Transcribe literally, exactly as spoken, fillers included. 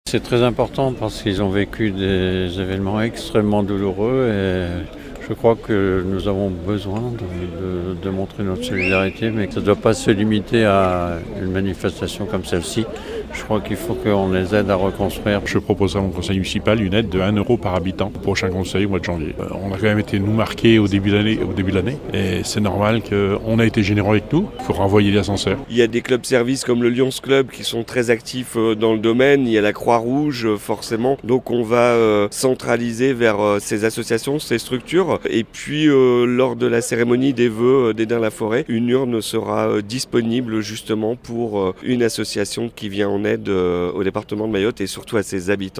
C'est très important parce qu'ils ont vécu des événements extrêmement douloureux et je crois que nous avons besoin de, de, de montrer notre solidarité, mais que ça ne doit pas se limiter à une manifestation comme celle-ci. Je crois qu'il faut qu'on les aide à reconstruire. Je proposerai au conseil municipal une aide de un euro par habitant au prochain conseil au mois de janvier. Euh, on a quand même été nous marqués au début de l'année, au début de l'année et c'est normal qu'on a été généreux avec nous. Il faut renvoyer l'ascenseur. Il y a des clubs services comme le Lions Club qui sont très actifs dans le domaine. Il y a la Croix-Rouge forcément. Donc on va euh, centraliser vers euh, ces associations, ces structures. Et puis euh, lors de la cérémonie des vœux euh, d'Hénin-la-Forêt, une urne sera euh, disponible justement pour euh, une association qui vient en aide euh, au département de Mayotte et surtout à ses habitants.